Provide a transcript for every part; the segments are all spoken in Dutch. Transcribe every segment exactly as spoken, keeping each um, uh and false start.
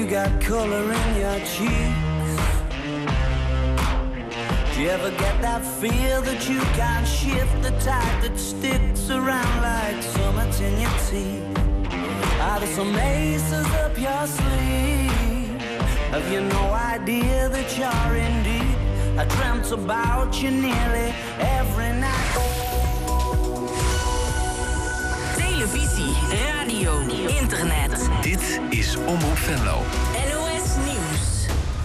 got color in your cheeks. Do you ever get that feel that you can't shift, the type that sticks around like summits in your teeth? Are there some aces up your sleeve? Have you no idea that you're in deep? I dreamt about you nearly every night. Televisie, radio, internet. Dit is Omroep Venlo. N O S Nieuws.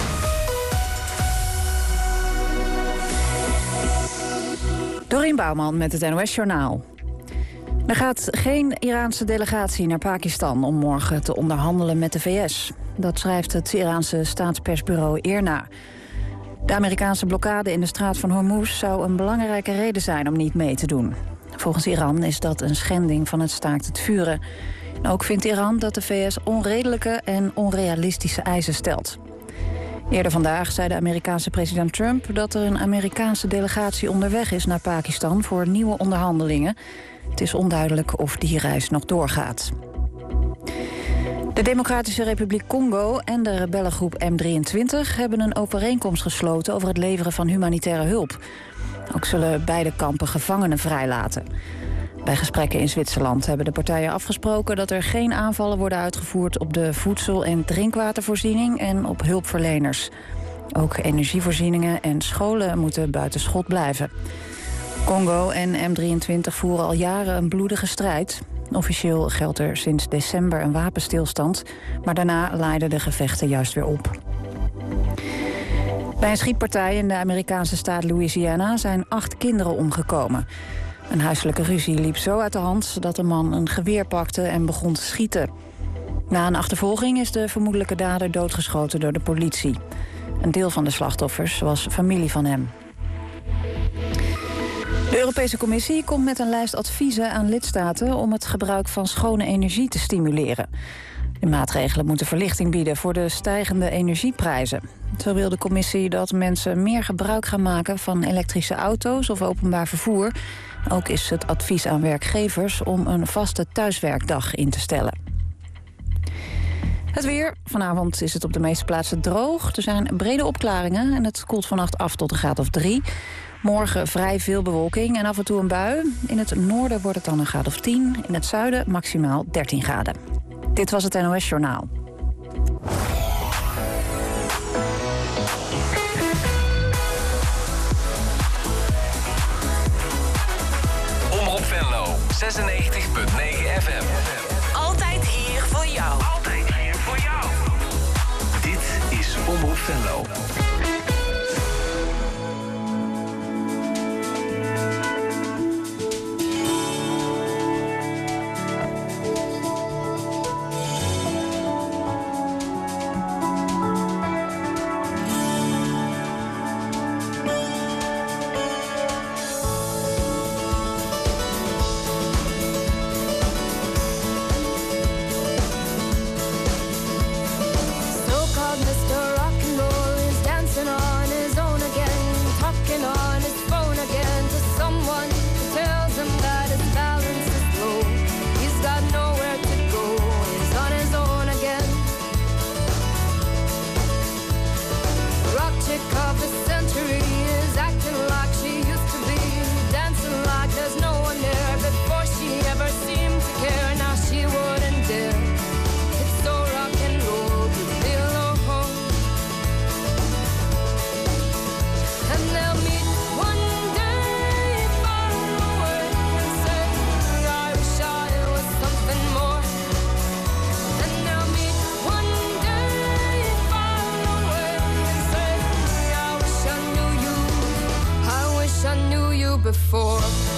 Dorien Bouwman met het N O S Journaal. Er gaat geen Iraanse delegatie naar Pakistan om morgen te onderhandelen met de V S. Dat schrijft het Iraanse staatspersbureau I R N A. De Amerikaanse blokkade in de straat van Hormuz zou een belangrijke reden zijn om niet mee te doen. Volgens Iran is dat een schending van het staakt het vuren. En ook vindt Iran dat de V S onredelijke en onrealistische eisen stelt. Eerder vandaag zei de Amerikaanse president Trump dat er een Amerikaanse delegatie onderweg is naar Pakistan voor nieuwe onderhandelingen. Het is onduidelijk of die reis nog doorgaat. De Democratische Republiek Congo en de rebellengroep M drieëntwintig hebben een overeenkomst gesloten over het leveren van humanitaire hulp. Ook zullen beide kampen gevangenen vrijlaten. Bij gesprekken in Zwitserland hebben de partijen afgesproken dat er geen aanvallen worden uitgevoerd op de voedsel- en drinkwatervoorziening en op hulpverleners. Ook energievoorzieningen en scholen moeten buiten schot blijven. Congo en M drieëntwintig voeren al jaren een bloedige strijd. Officieel geldt er sinds december een wapenstilstand, maar daarna laaiden de gevechten juist weer op. Bij een schietpartij in de Amerikaanse staat Louisiana zijn acht kinderen omgekomen. Een huiselijke ruzie liep zo uit de hand dat de man een geweer pakte en begon te schieten. Na een achtervolging is de vermoedelijke dader doodgeschoten door de politie. Een deel van de slachtoffers was familie van hem. De Europese Commissie komt met een lijst adviezen aan lidstaten om het gebruik van schone energie te stimuleren. De maatregelen moeten verlichting bieden voor de stijgende energieprijzen. Zo wil de Commissie dat mensen meer gebruik gaan maken van elektrische auto's of openbaar vervoer. Ook is het advies aan werkgevers om een vaste thuiswerkdag in te stellen. Het weer. Vanavond is het op de meeste plaatsen droog. Er zijn brede opklaringen en het koelt vannacht af tot een graad of drie. Morgen vrij veel bewolking en af en toe een bui. In het noorden wordt het dan een graad of tien. In het zuiden maximaal dertien graden. Dit was het N O S Journaal. Omroep Venlo, zesennegentig komma negen F M. Altijd hier voor jou. Altijd hier voor jou. Dit is Omroep Venlo. Before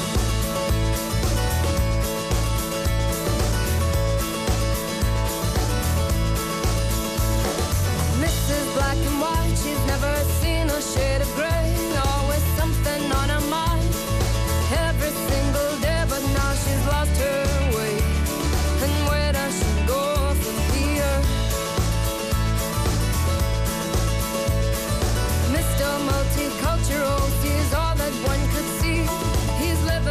Missus Black and White, she's never seen a shade of gray. Always something on her mind every single day, but now she's lost her way. And where does she go from here? Mister Multicultural sees all that one could see. He's lived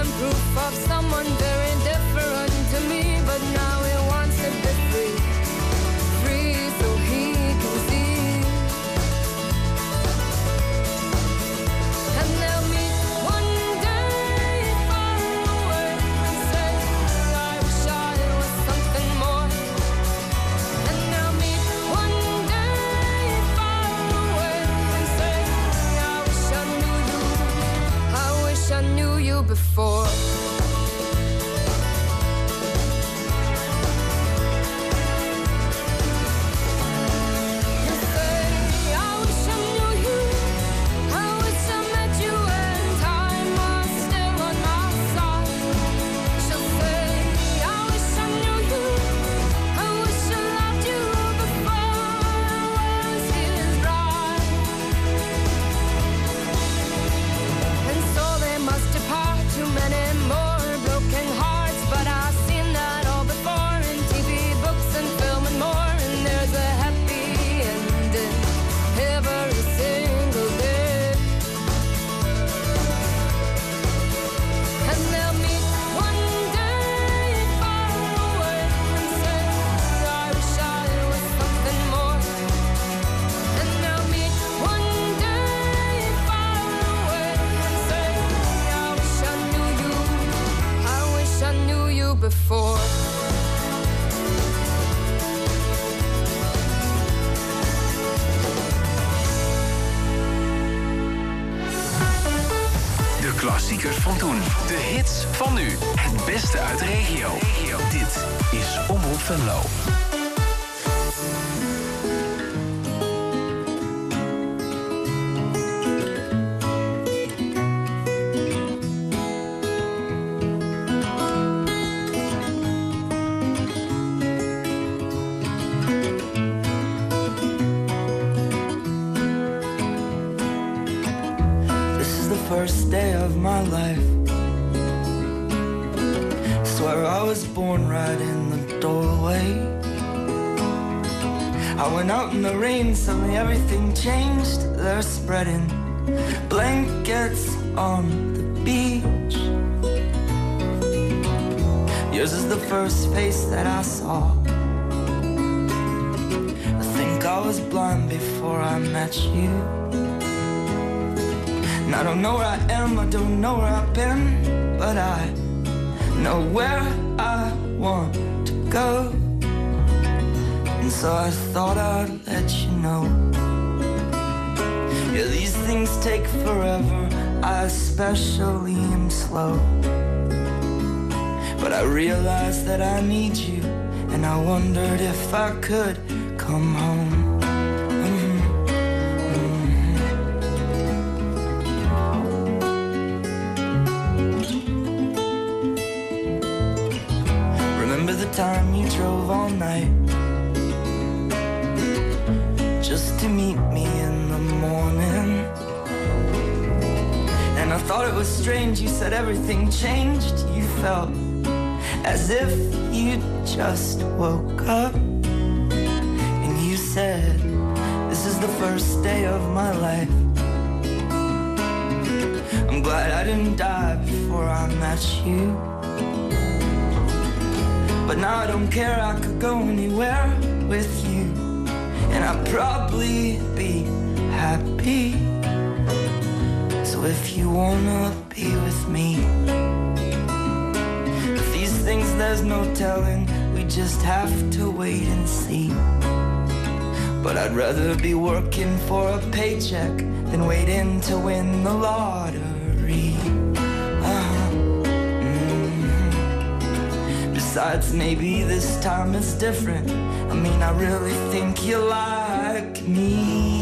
klassiekers van toen. De hits van nu. Het beste uit de regio. Dit is Omroep Venlo. First day of my life. Swear I was born right in the doorway. I went out in the rain, suddenly everything changed. They're spreading blankets on the beach. Yours is the first face that I saw. I think I was blind before I met you. I don't know where I am, I don't know where I've been, but I know where I want to go. And so I thought I'd let you know. Yeah, these things take forever, I especially am slow. But I realized that I need you, and I wondered if I could come home. Time you drove all night just to meet me in the morning. And I thought it was strange, you said everything changed. You felt as if you just woke up. And you said, this is the first day of my life. I'm glad I didn't die before I met you. But now I don't care, I could go anywhere with you, and I'd probably be happy. So if you wanna be with me, if these things there's no telling, we just have to wait and see. But I'd rather be working for a paycheck than waiting to win the lottery. Besides, maybe this time it's different. I mean, I really think you like me.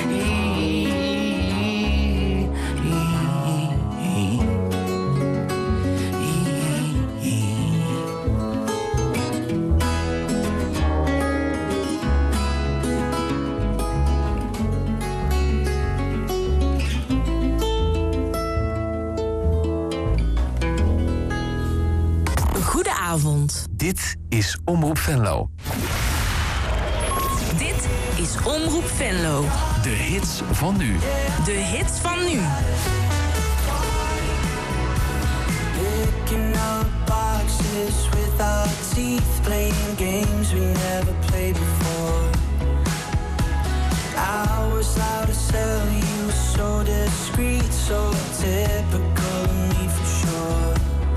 Dit is Omroep Venlo. Dit is Omroep Venlo. De hits van nu. De hits van nu. Picking up boxes with our teeth, playing games we never played before. I was out to sell you, so discreet, so typical of me for sure.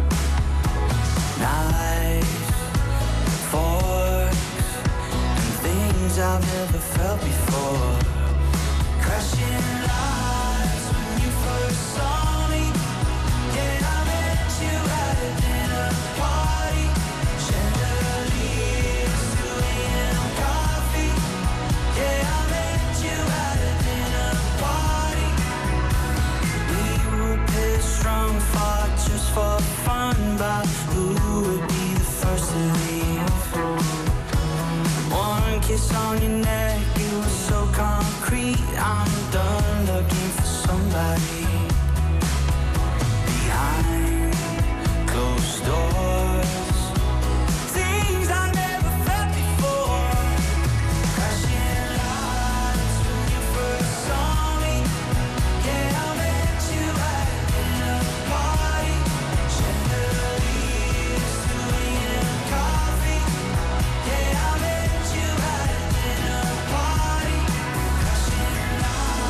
Knives, forks, and things I've never felt before. Crashing lights when you first saw me. Yeah, I met you at a dinner party. Chandeliers, doing coffee. Yeah, I met you at a dinner party. We were pissed drunk, fought just for fun, but who would be the first to leave? One kiss on your neck, it was so concrete. I'm done looking for somebody behind closed doors. Things I never felt before. Crashing lights when you first saw me. Yeah, I met you at a dinner party. Chandeliers, doing coffee. Yeah, I met you at a dinner party. Crashing lights.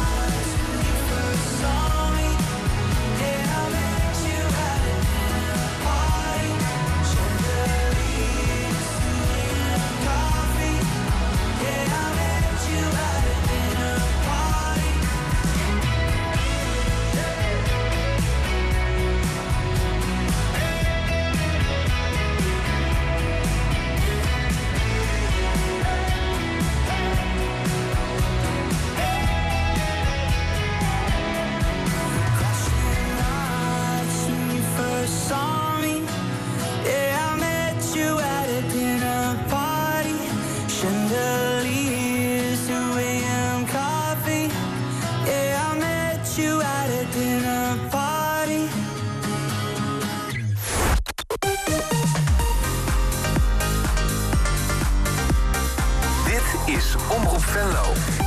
is Omroep Venlo.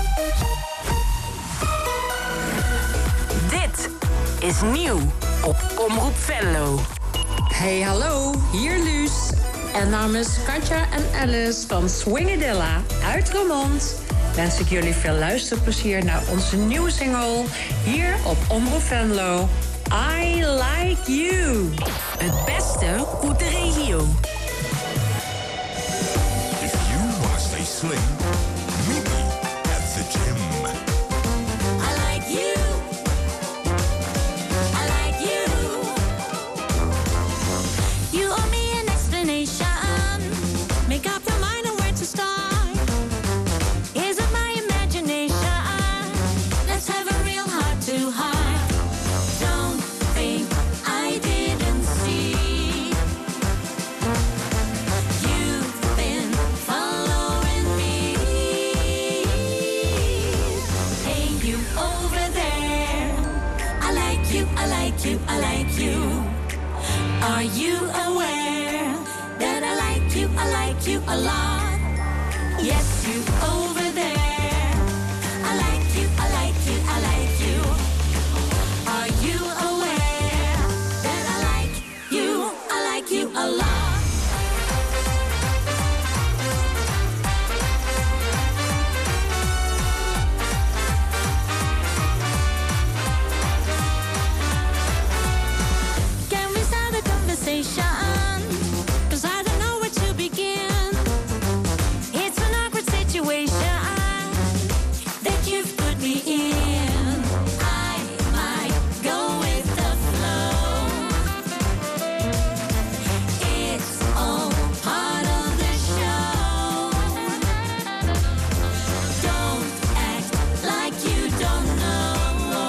Dit is nieuw op Omroep Venlo. Hey, hallo, hier Luus. En namens Katja en Alice van Swingadilla uit Roermond wens ik jullie veel luisterplezier naar onze nieuwe single hier op Omroep Venlo. I Like You. Het beste uit de regio. If you wanna stay slim, meet me at the gym. I like you. I like you. You owe me an explanation. Make up your mind on where to start. Is it my imagination? Let's have a real heart to heart. Don't think I didn't see. You've been following me. Hey, you over there. I like you, I like you, I like you. Are you aware that I like you, I like you a lot? Yes, you over there. I like you, I like you, I like you. Are you aware that I like you, I like you a lot? Can we start a conversation? 'Cause I don't know where to begin. It's an awkward situation that you've put me in. I might go with the flow. It's all part of the show. Don't act like you don't know.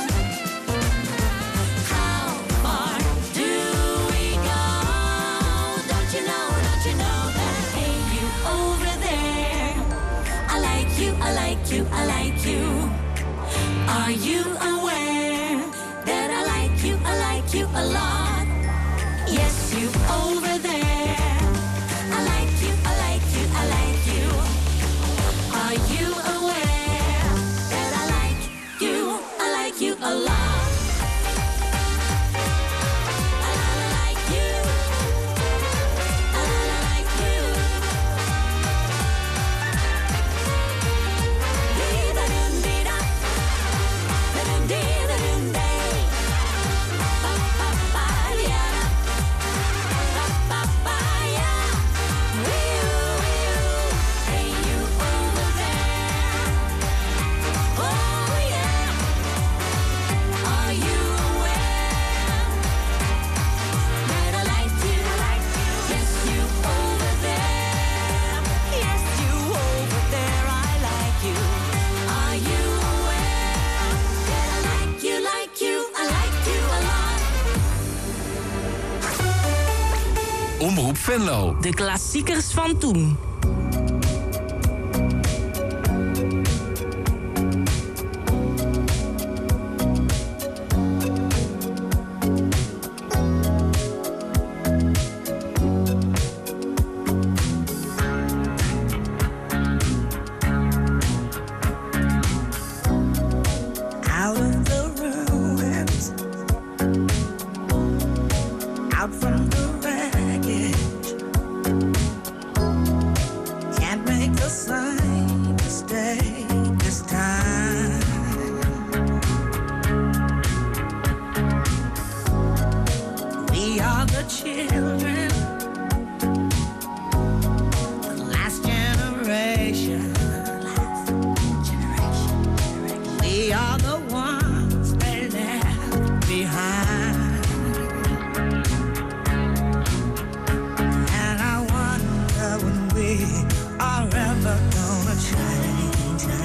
How far do we go? Don't you know, don't you know that? Hey, you over there. I like you, I like you, I like you. Are you aware that I like you, I like you a lot? Yes, you over there. I like you, I like you, I like you. Are you aware that I like you, I like you a lot? I like you. I like you. Dee-da-dum-dee-da. Da-dum-dee-da-dum-day. Ba-ba-ba-ya-da. Ba-ba-ba-ya. Wee-oo-wee-oo. Hey, you over there. Oh, yeah. Are you aware that I like you? Yes, you over there. Yes, you over there. I like you. Are you aware that I like you, like you, I like you a lot? Omroep Venlo. De klassiekers van toen. Out of the ruins, out from the wreckage. Can't make the same mistake this time. We are the children, the last generation. We are the ones they left behind. And I wonder when we are ever gonna change.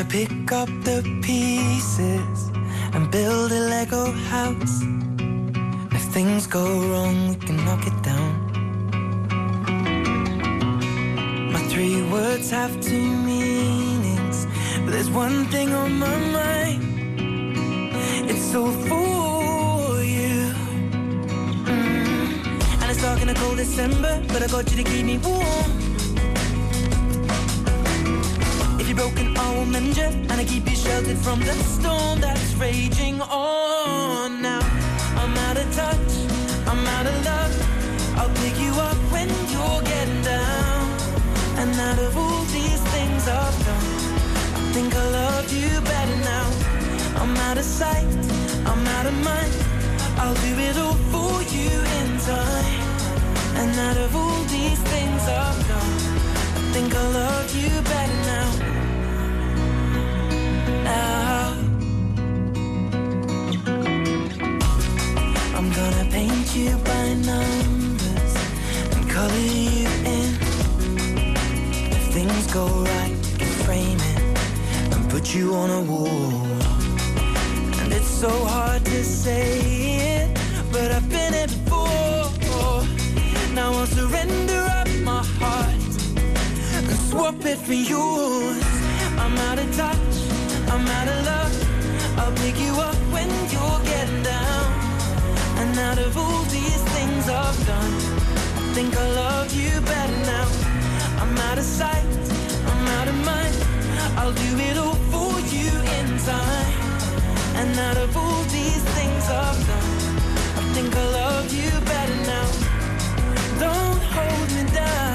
pick up the pieces and build a Lego house. If things go wrong, we can knock it down. My three words have two meanings, but there's one thing on my mind. It's all for you. Mm. And it's dark in a cold December, but I got you to keep me warm. If you're broken, I will mend you, and I keep you sheltered from the storm that's raging on. Now I'm out of touch, I'm out of love. I'll pick you up when you're getting down. And out of all these things I've done, I think I love you better now. I'm out of sight, I'm out of mind. I'll do it all for you in time. And out of all these things I've done, I think I love you better now. Now I'm gonna paint you by numbers and color you in. If things go right, you can frame it and put you on a wall. And it's so hard to say it, but I've been it before. Now I'll surrender up my heart and swap it for yours. I'm out of touch, I'm out of love. I'll pick you up when you're getting down. And out of all these things I've done, I think I love you better now. I'm out of sight, I'm out of mind. I'll do it all for you in time. And out of all these things I've done, I think I love you better now. Don't hold me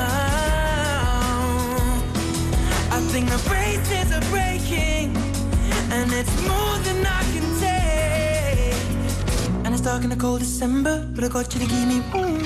down. I think the braces are breaking, and it's more than I can take. And it's dark in the cold December, but I got you to keep me warm.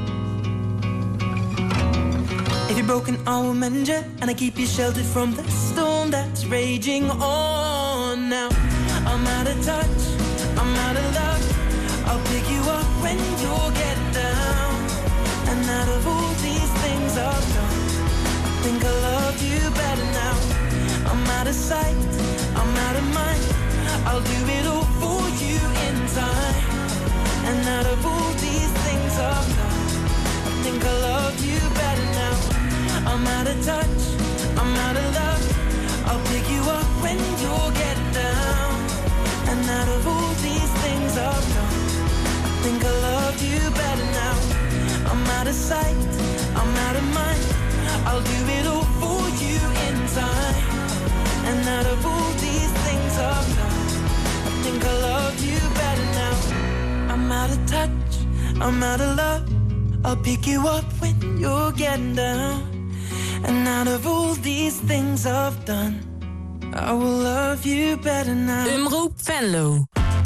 If you're broken, I will mend you, and I keep you sheltered from the storm that's raging on. Now I'm out of touch, I'm out of love. I'll pick you up when you're getting down. And out of all these things I've done, I think I love you better now. I'm out of sight, I'm out of mind. I'll do it all for you in time. And out of all these things I've done, I think I love you better now. I'm out of touch, I'm out of love. I'll pick you up when you're getting down. And out of all these things I've done, I think I love you better now. I'm out of sight, I'm out of mind. I'll do it all for you in time. And out of all these things I've done, I think I love you better now. I'm out of touch, I'm out of love. I'll pick you up when you're getting down. And out of all these things I've done, I will love you better now. Omroep Venlo.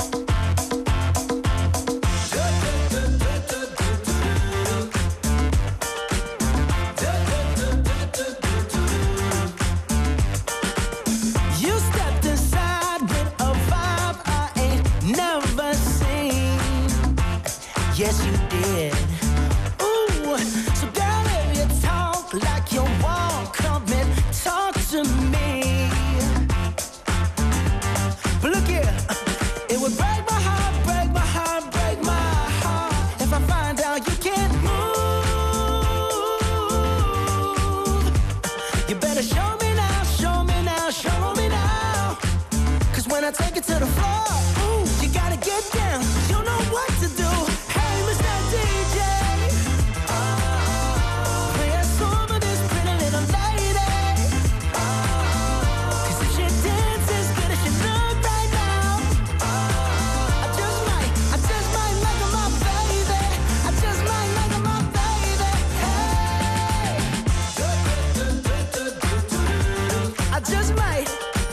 Yes, you did. Ooh, so girl, if you talk like you want, come and talk to me. But look here, it would break my heart, break my heart, break my heart if I find out you can't move. You better show me now, show me now, show me now. Cause when I take it to the floor, ooh, you gotta get down. You know what to do. D J, oh, play a song for this pretty little lady. Oh, cause if she dances as good as she look right now, oh, I just might, I just might like her my baby. I just might like her my baby. Hey, I just might.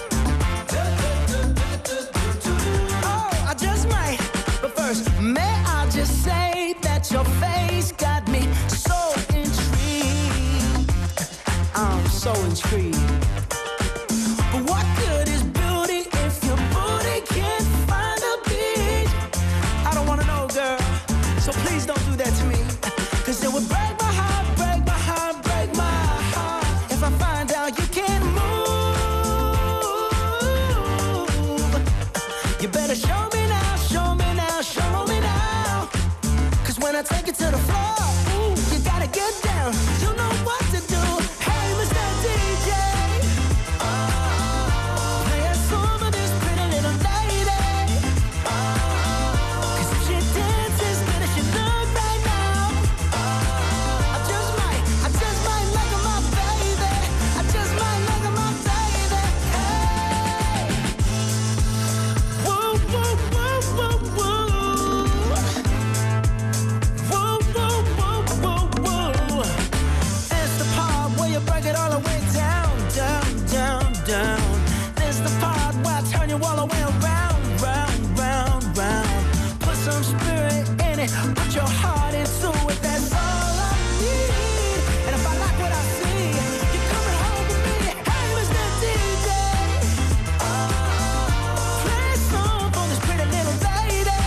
Oh, I just might. But first, may I just say that your face got me so intrigued. I'm so intrigued. But what good is beauty if your booty can't find a beat? I don't wanna know, girl, so please don't do that to me. Cause it would break my heart, break my heart, break my heart if I find out you can't move. gonna take it to the floor. Ooh, you gotta get down. You know what to do. Hey, Mister D J. Play a song for this pretty little lady. Cause if she dances good as she look right now, I just might, I just might make her my baby. I just might make her my baby. Hey. Whoa, whoa, whoa, whoa, whoa. Whoa, whoa, whoa, whoa, whoa. It's the part where you break it all the way down, down, down, down. It's the part where I turn you all the way around, round, round, round. Put some spirit in it, put your heart into it. That's all I need. And if I like what I see, you're coming home with me. Hey, Mister D J. Play a song for this pretty little lady.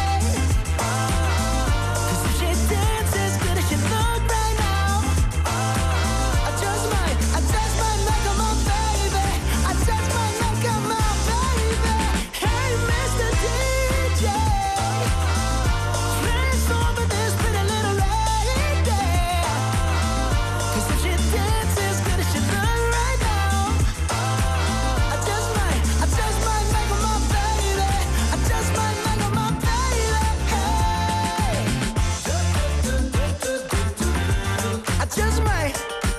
Cause if she dances good as she look right now, I just might, I just might make her my baby. I just might make her my baby. Hey, Mister D J. Play a song for this pretty little lady. Cause if she dances good as she look right now, I just might, I just might make her my baby. I just might make her my baby. Hey. I just might.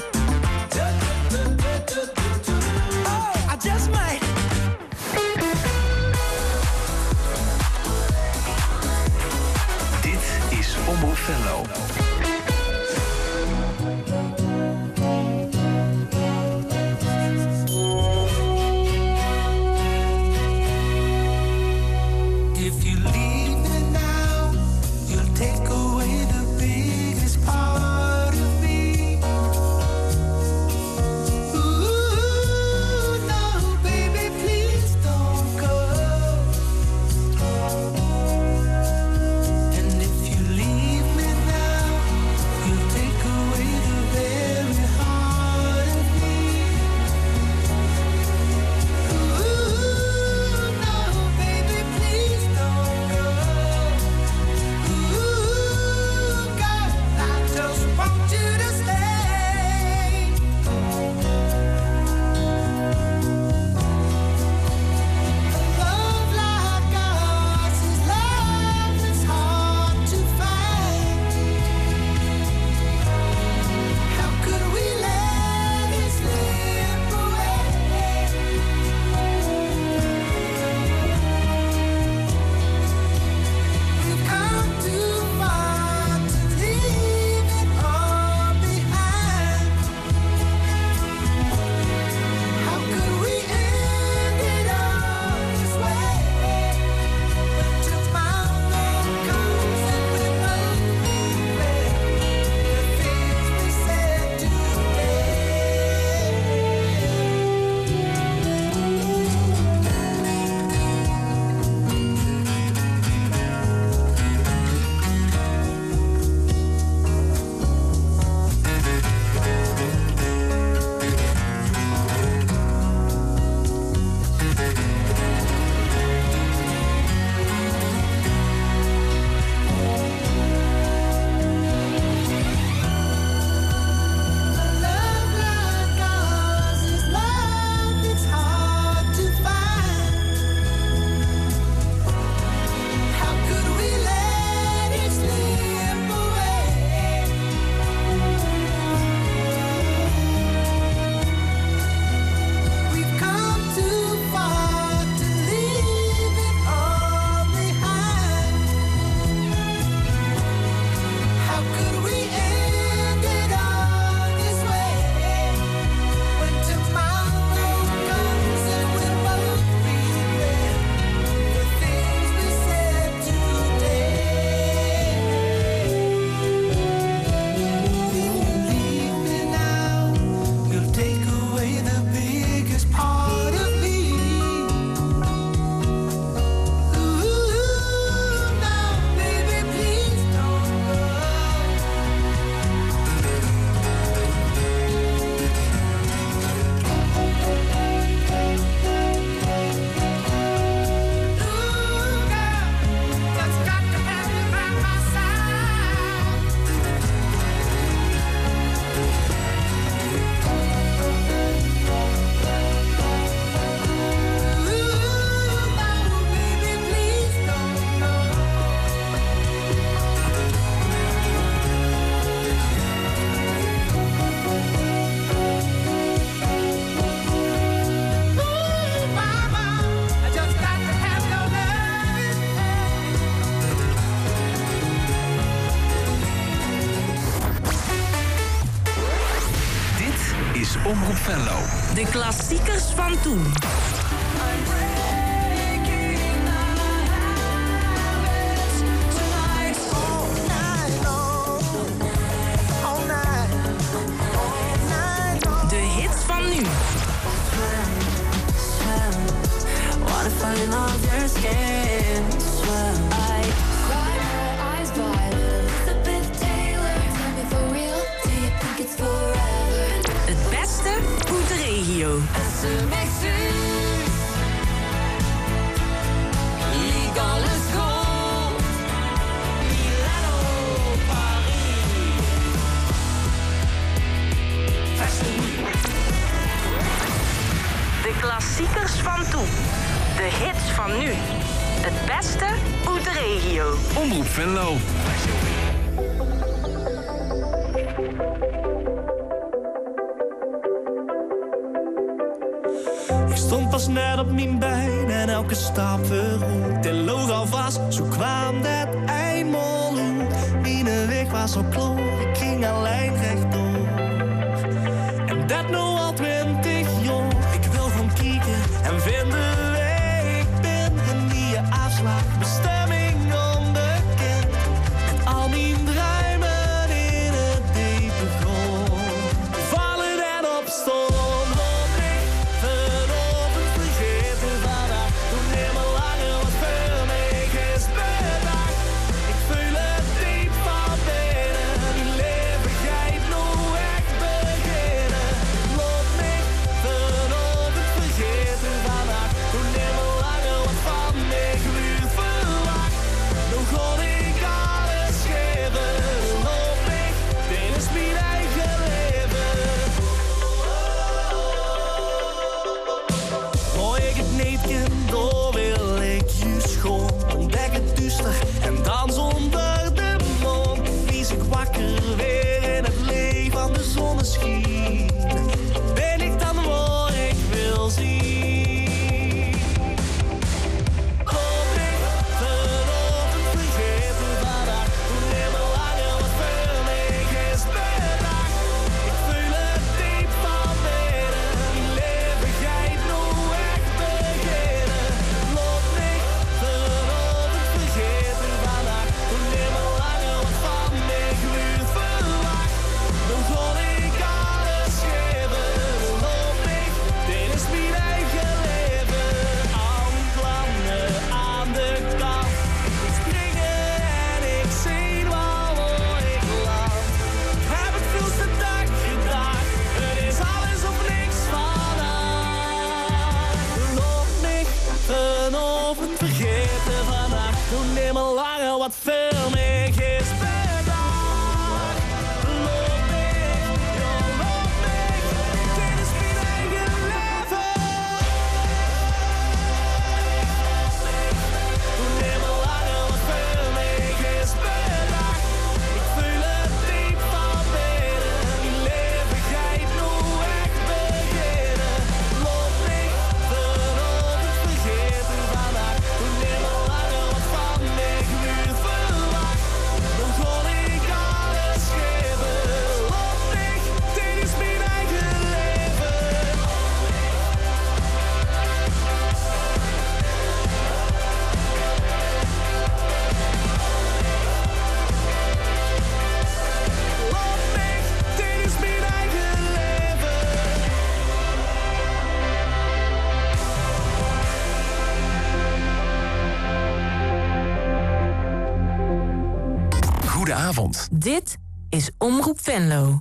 Oh, I just might. Dit is Omroep Venlo. If you leave me now, you'll take away the biggest part of me. Ooh, no, baby, please don't go. And if you leave me now, Omroep Venlo. De klassiekers van toen. De hits van nu. Het beste uit de regio. De klassiekers van toen. De hits van nu. Het beste uit de regio. Omroep Venlo. Ik stond pas net op mijn been en elke stap verroet. En loog alvast, zo kwam dat eindmol uit. Mijn weg was zo kloor, ik ging alleen rechtdoor. En dat nu al twintig jaar. Ik wil gewoon kijken en vinden wie ik ben. En die afslag, bestemming onbekend. Met al mijn druimen in het diepe grond. Vallen en opstaan. En dan zonder de mond wies ik wakker weer in het licht van de zonneschijn. Ben ik dan waar ik wil zien? Kom ik vanochtend vergeten vandaag, toen helemaal langer wat veel meer is bedacht. Ik voel het diep van binnen, die leven gaat nu echt beginnen. Loop niet vanochtend vergeten vandaag, toen helemaal langer wat van mij gluurt verwacht. Dan kon ik alles geven. Loop niet, dit is mijn eigen leven. Aan plannen, aan de kant. Ik springen en ik zie wel waar ik land. Heb het veel te dag gedaan. Het is alles of niks vandaag. Loop niet, vanochtend vergeten vandaag. Toen helemaal langer wat veel meer is bedacht. Loop niet, ja loop niet. Dit is mijn eigen leven. Toen helemaal langer wat veel meer is bedacht. Ik voel het diep van binnen. Die leven gaat nu echt beginnen. Loop niet, vanochtend vergeten vandaag. Toen helemaal langer wat van mij gluurt verwacht. Dan kon ik alles geven. Loop niet, dit is mijn eigen leven. Loop niet, dit is mijn eigen leven. Goedenavond. Dit is Omroep Venlo.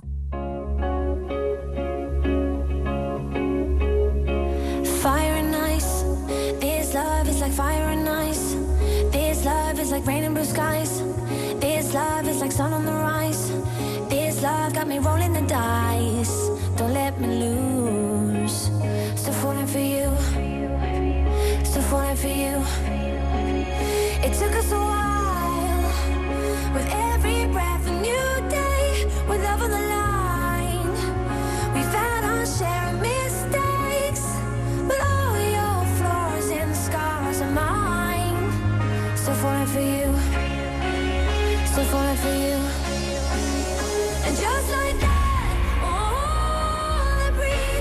Fire and ice. This love is like fire and ice. This love is like rain and blue skies. This love is like sun on the rise. This love got me rolling the dice. Don't let me lose. Still falling for you. Still falling for you. It took us a while. With every breath a new day. With love on the line. We've had our share of mistakes. But all your flaws and scars are mine. Still falling for you. Still falling for you. And just like that, all I breathe.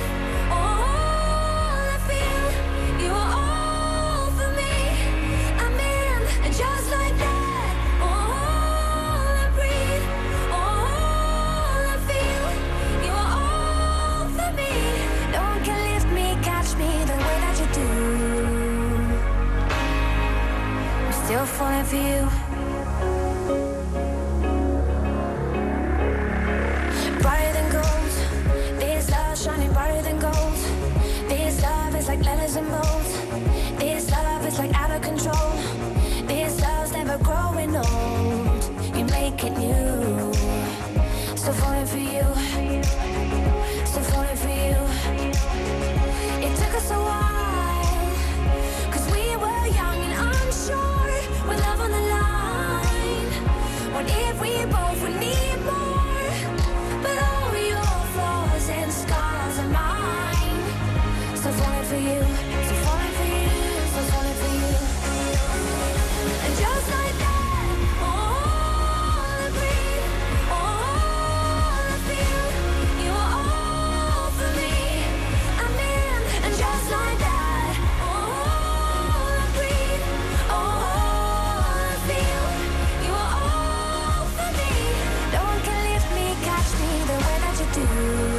we both would need more. But all your flaws and scars are mine. Still falling for you, still falling for you, still falling for you. And just like that, all I breathe, all I feel, you are all for me. I'm in, and just like that, all I breathe, all I feel, you are all for me. No one can lift me, catch me the way that you do.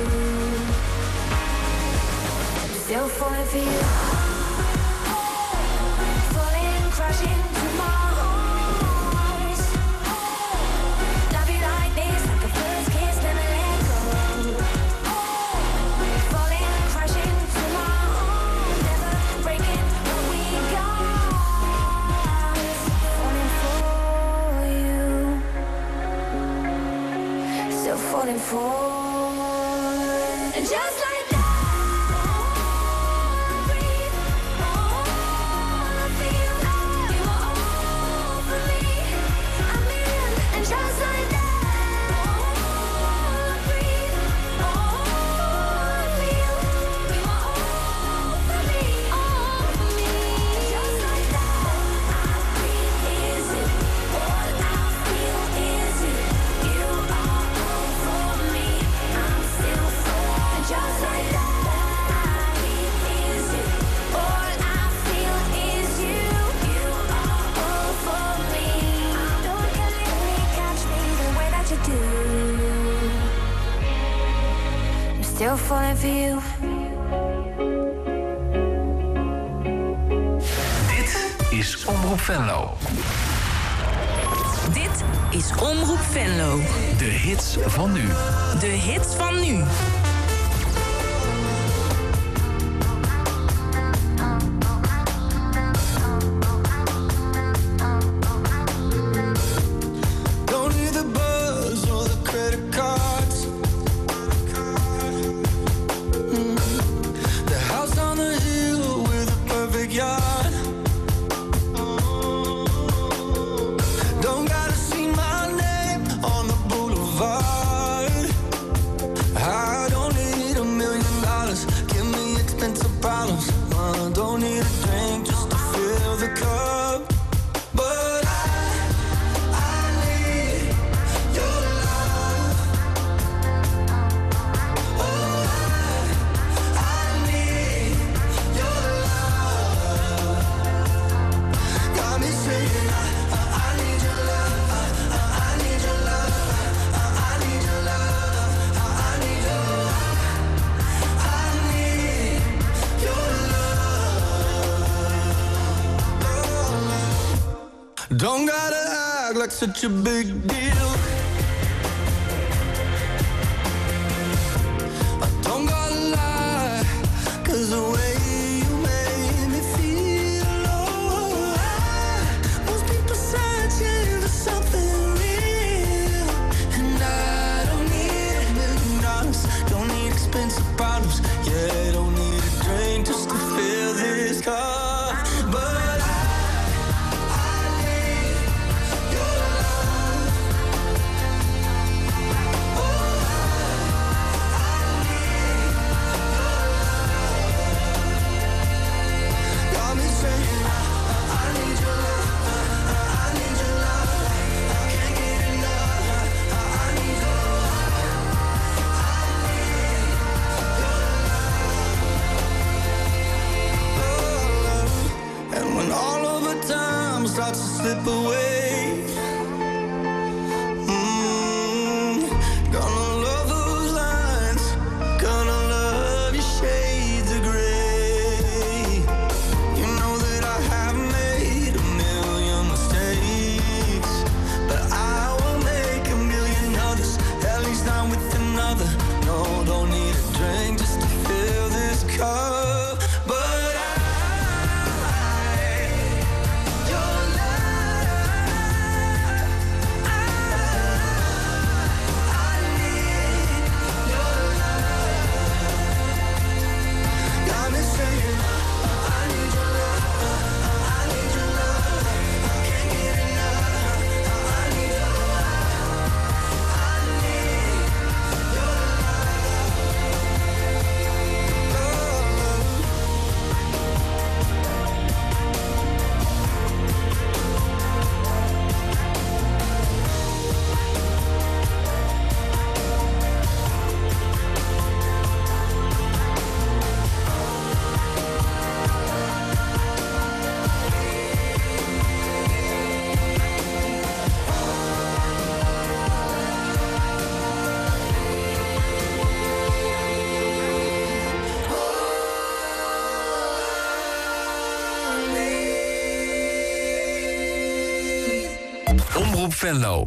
Still falling for you. Falling, crashing to my arms. Love you like this, like a first kiss, never let go. Falling, crashing to my arms, never breaking what we got. Falling for you, still falling for. And just like that. Still falling for you. Dit is Omroep Venlo. Dit is Omroep Venlo. De hits van nu. De hits van nu. Don't need the buzz or the credit cards. Mm. The house on the hill with a perfect yard. Don't gotta see my name on the boulevard. I don't need a million dollars. Give me expensive problems. I don't need a drink just to fill the cup. But I, I need your love. Oh, I, I need your love. Got me saying I, I, I need your love. I, I, I need your love. I, I need your love. I, I need your love. I need your love. Don't gotta act like such a big deal. I don't gotta lie, 'cause the way you made me feel, oh, I, most people searching for something real. And I don't need a million dollars, don't need expensive problems. Yeah, I don't need a drink just to fill this cup. But I, I need your love. Venlo.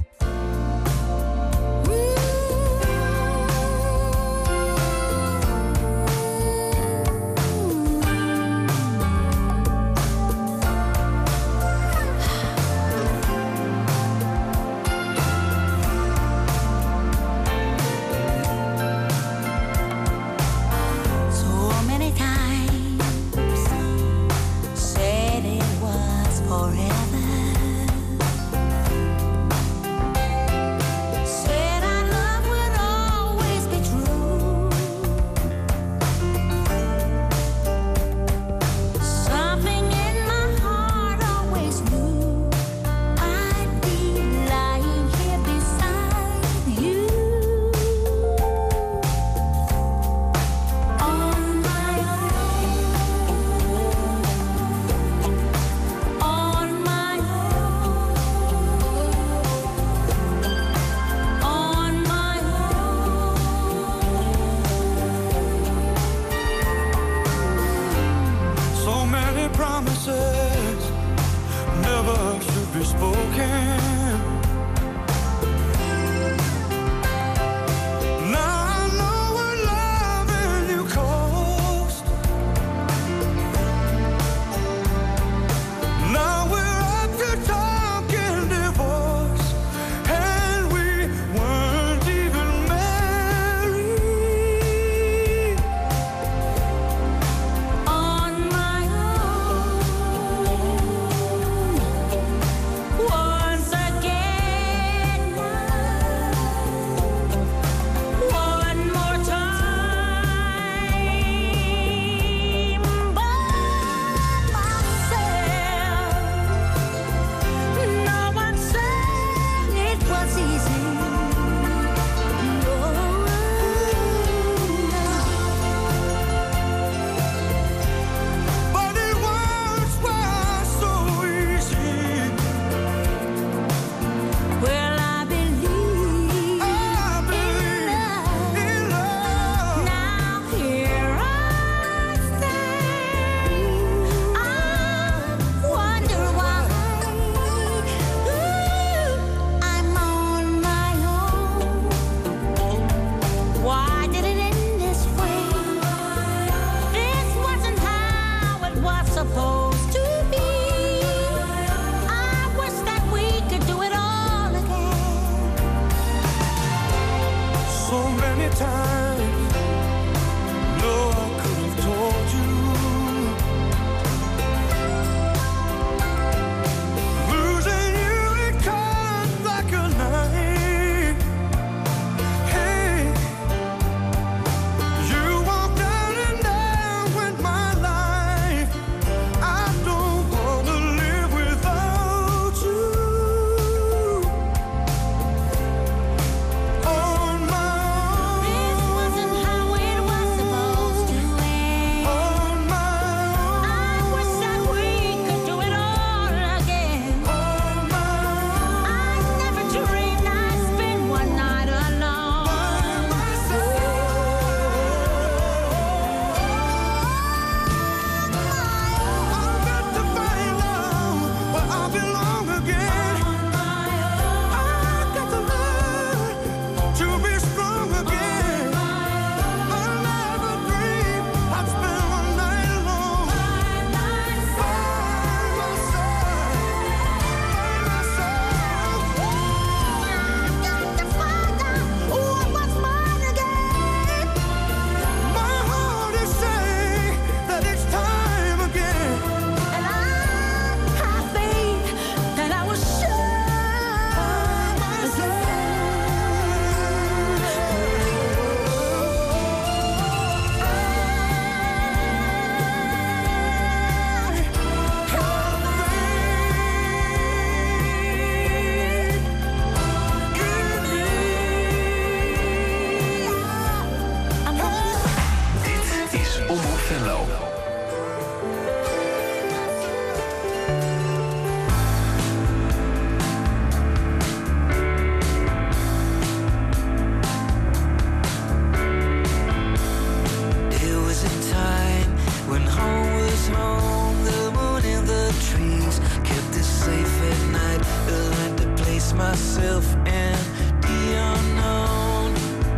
in the unknown.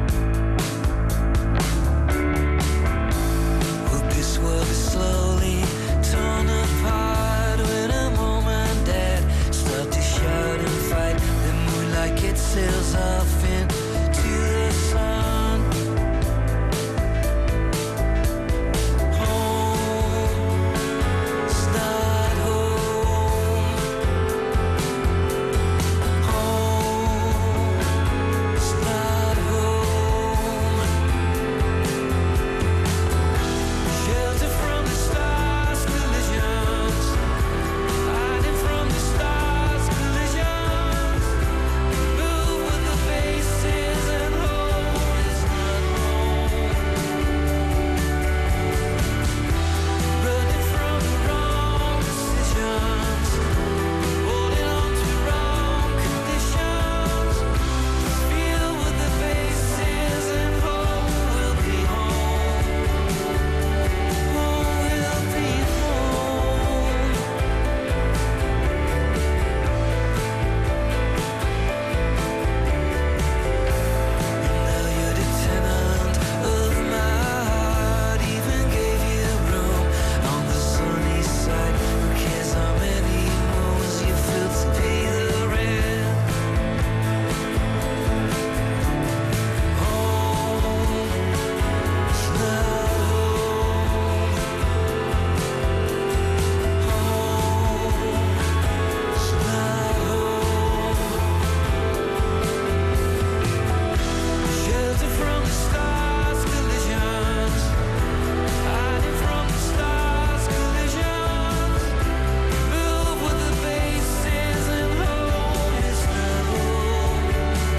Well, this world is slowly torn apart when a mom and dad start to shout and fight. The moonlight it sails off into the sun. Home, start home. Home, start home. Shelter from the stars, collisions. Hiding from the stars, collisions. Move with the faces and home is not home. Running from the wrong decisions. Holding on to wrong conditions. Feel with the faces and home will be home. Home will be home. And now you're the tenant of my heart. Even gave you room on the sunny side. Who cares how many moons you feel to pay the rent? Home, it's not home. Home, it's not home. Shelter from the stars, collisions. Hiding from the stars, collisions. Move with the faces and home is not home.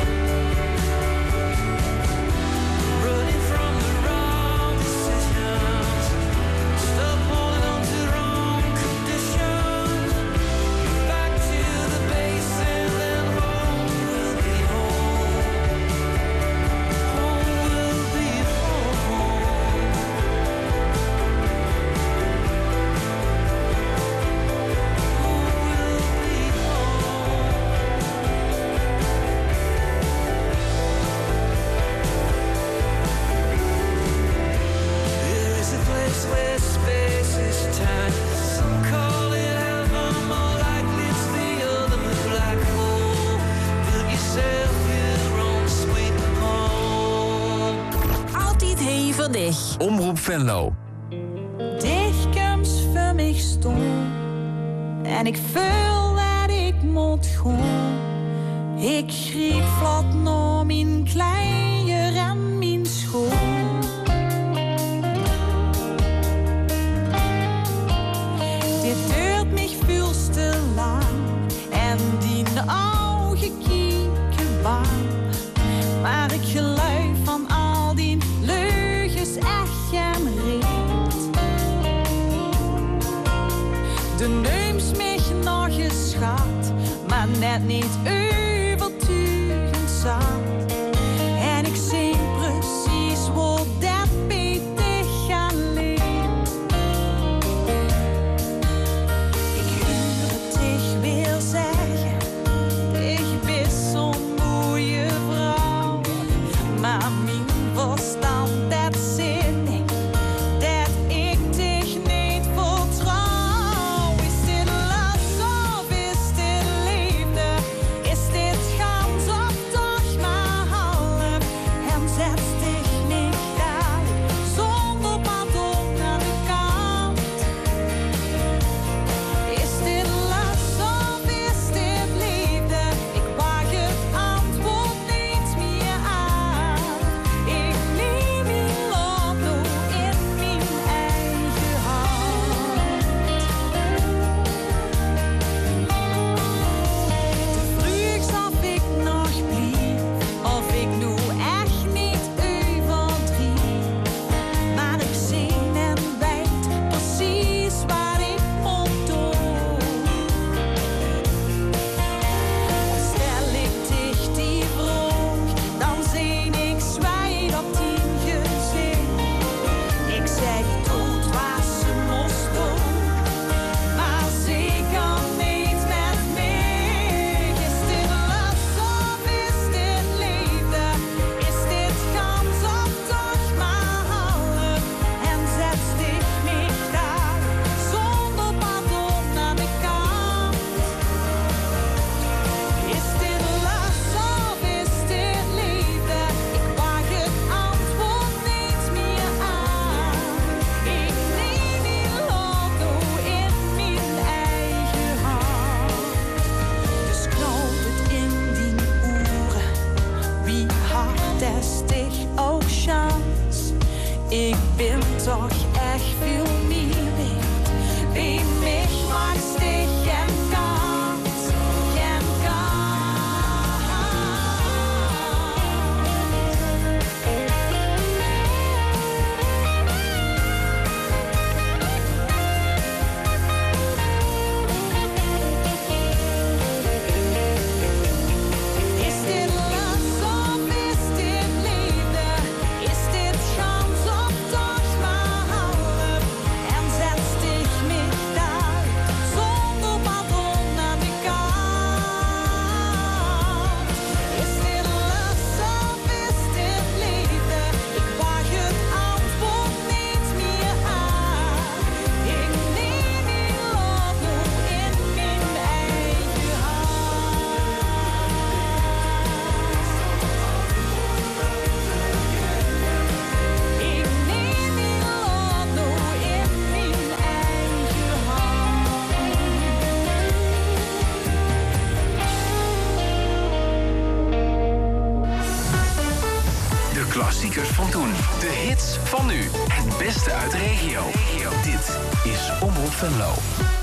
Running from the wrong decisions. Stop holding on to wrong conditions. Back to the bases and home will be home. Home will be home. Home will be home. There is a place where space is time. Some call it heaven, more likely it's the ultimate black hole. Build yourself your own sweet home. Altijd hevig. Omroep Venlo. Dich komt voor mij stom. En ik voel dat ik moet gaan. Ik schrik vlot naar mijn kleinje en mijn schoen. Dit duurt mij veel te lang. En die ogen kieken bang. Maar ik geluid van al die leugens echt hem reed. De neems mij nog eens schat, maar net niet overtuigend zat. En ik zie precies hoe dat beter gaan leven. Ik hoor het dich weer zeggen, ik ben zo'n mooie vrouw. Maar mijn verstand dat zit niet, dat ik dich niet vertrouw. Is dit lust of is dit liefde? Is doch echt viel mehr wert. Wie mich magst dich gern ganz, gern Is dit lust of is dit liefde? Is dit chance of toch maar half? En zet dich mich da zonder pardon aan de kant. Is dit lust of is dit liefde? Ik waag het antwoord niet meer aan. Ik neem mijn lot nu in mijn eigen hand. Ik neem mijn lot nu in mijn eigen hand. De klassiekers van toen. De hits van nu. Het beste uit de regio. Dit is Omroep Venlo.